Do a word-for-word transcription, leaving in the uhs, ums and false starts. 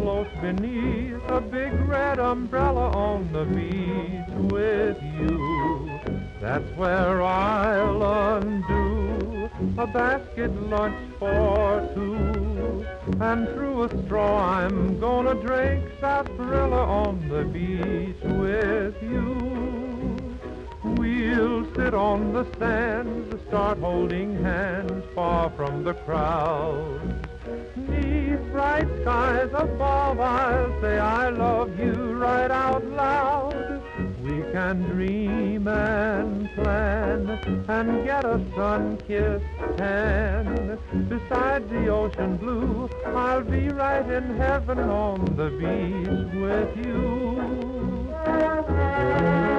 close beneath a big red umbrella on the beach with you. That's where I'll undo a basket lunch for two. And through a straw I'm gonna drink sarsaparilla on the beach with you. We'll sit on the sands, start holding hands far from the crowd. Neath bright skies above I'll say I love you right out loud. We can dream and plan and get a sun-kissed tan. Beside the ocean blue, I'll be right in heaven on the beach with you.